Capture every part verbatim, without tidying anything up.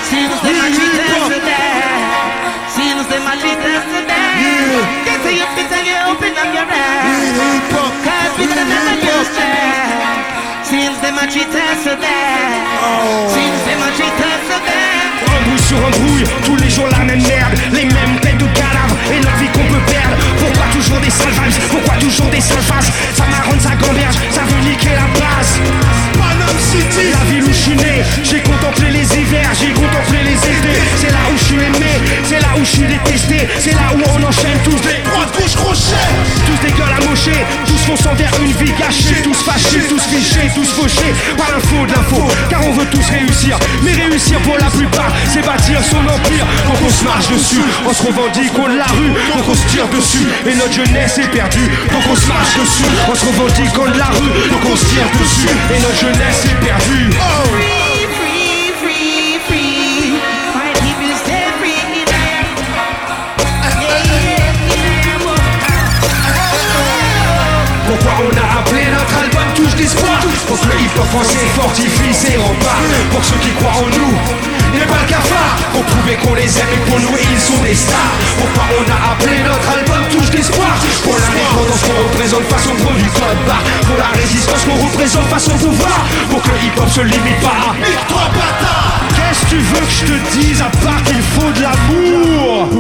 Seems that my cheat us today. Seems that my cheat us today. Get to your feet and you open up your eyes. Cause we can never use that. Seems that my cheat us today. Seems that my cheat us today. Embrouille sur embrouille, tous les jours la même merde. Les mêmes têtes de cadavres et notre vie qu'on peut perdre. Pourquoi toujours des sales vibes? Pourquoi toujours des sales faces? Ça marronne, ça gamberge, ça veut niquer la base. Panam City, la ville où je suis né. J'ai contemplé les hivers, j'ai contemplé les étés. C'est là où je suis aimé, c'est là où je suis détesté. C'est là où on enchaîne tous des droite gauche crochet. Tous des gueules amochées, tous fonçant vers une vie gâchée. Tous fâchés, tous fichés, tous fauchés par l'info de l'info. Car on veut tous réussir, mais réussir pour la plupart c'est bâtir son empire. Donc on se marche dessus, on se revendique on de la rue. Donc on se tire dessus, et notre jeunesse est perdue. Donc on se marche dessus, on se revendique on de la rue. Donc on se tire dessus, et notre jeunesse est perdue. Oh. Free, free, free, free. My people stay free in there. Yeah, yeah, Pourquoi on a appelé notre album Touche d'espoir? Pour que le hip-hop français fortifie ses remparts. Pour ceux qui croient en nous, il n'est pas le cafard. Pour prouver qu'on les aime et pour nous ils sont des stars. Pourquoi on a appelé notre album Touche d'espoir? Pour l'indépendance qu'on représente face au produit code barre. Pour la résistance qu'on représente face au pouvoir. Pour que le hip-hop se limite pas à nique-toi bâtard. Qu'est-ce que tu veux que je te dise à part qu'il faut de l'amour?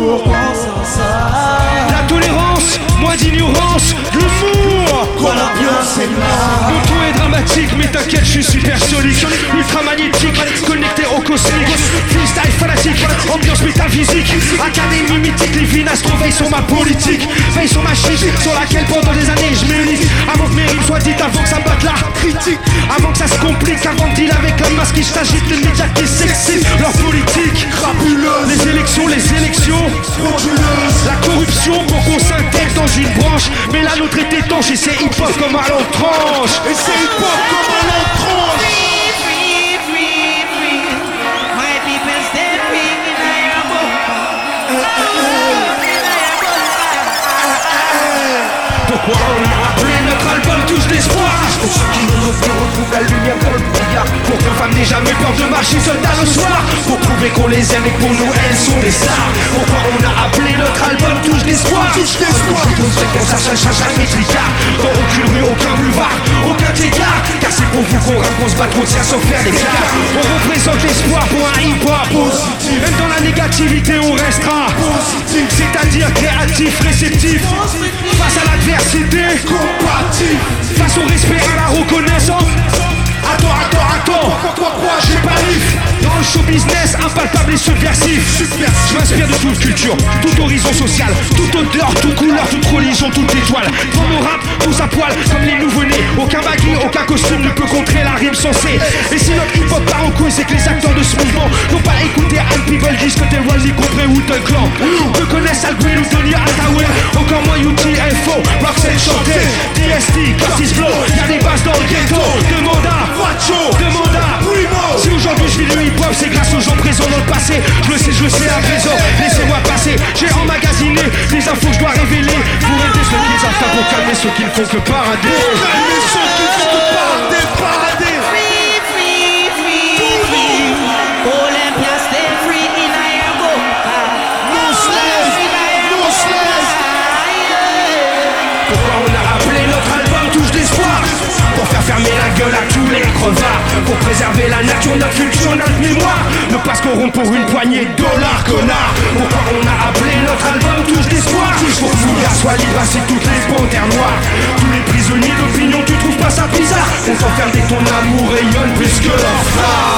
La tolérance, moins d'ignorance, de l'humour. Quoi l'ambiance est là. Mon ton est dramatique, mais t'inquiète, je suis supersonique. Ultra magnétique, connecté au cosmique. Freestyle fanatique, ambiance métaphysique. Académie mythique, les Vinastro veillent sur ma politique. Veillent sur ma chiffre, sur laquelle pendant des années je m'élite. Avant que mes rimes soient dites, avant que ça batte la critique. Avant que ça se complique, avant de deal avec la masse qui s'agite. Les médias qui s'excitent, leur politique crapuleuse. Les élections, les élections frauduleuses. La corruption pour qu'on s'intègre dans une branche. Mais la nôtre est étanche et c'est hip-hop comme à l'entranche. Et c'est hip-hop comme à l'entranche. free, free, free, free. My people stay free in there. Pourquoi on a appelé notre album Touche d'espoir? Pour ceux qui nous retrouvent la lumière dans le brouillard. Pour qu'une femme n'ait jamais peur de marcher seule tard le soir. Pour prouver qu'on les aime et que pour nous elles sont des stars. Pourquoi on a appelé notre album Touche d'espoir? Touche d'espoir. Pour ceux qu'on sache jamais tricard. Dans aucune rue, aucun boulevard, aucun écart. Car c'est pour vous qu'on rappe, qu'on se bat, qu'on tient sans faire d'écart. On représente l'espoir pour un hip-hop positif. Même dans la négativité on restera positif. C'est-à-dire créatif, réceptif. Face à l'adversité, compatif. Face au respect, à la reconnaissance. Attends, attends, attends. Quoi, quoi, j'ai pas rif. Dans le show business, impalpable et subversif. Je m'inspire de toute culture, tout horizon social, toute odeur, toute couleur, toute religion, toute étoile. Dans nos rap, tous à poil, comme les nouveau-nés. Aucun baggy, aucun costume ne peut contrer la rime sensée. Et si notre hip-hop part en couille, c'est que les acteurs de ce mouvement n'ont pas écouté Anne People, disent que t'es Wally, compris ou t'es clan. Peu connaissent Al Green ou Tony Hathaway. Encore moins U T F O, Roxanne chanté. D S T, Curtis Blow, y'a des basses dans le ghetto. Demande à Facho, demande à Primo. Si aujourd'hui je vis le hip-hop, c'est grâce aux gens présents dans le passé. Je le sais, je le sais à présent, laissez-moi passer. J'ai emmagasiné les infos que je dois révéler. Pour aider ceux qui savent pas, pour calmer ceux qui ne font que parader. Pour calmer ceux qui ne font que parader, parader. Free, free, free, free. Olympia stay free in Ayabo. No slaves, no slaves. Pourquoi on a appelé notre album Touche d'espoir? Pour faire fermer la gueule à tous les crevards. Pour préserver la nature, notre culture, notre mémoire. Ne pas se corrompre pour une poignée de dollars, connard. Pourquoi on a appelé notre album Touche d'espoir? Pour que Fouga soit libre ainsi que toutes les panthères noires. Tous les prisonniers d'opinion, tu trouves pas ça bizarre? On t'enferme dès que ton amour rayonne plus que leur phare.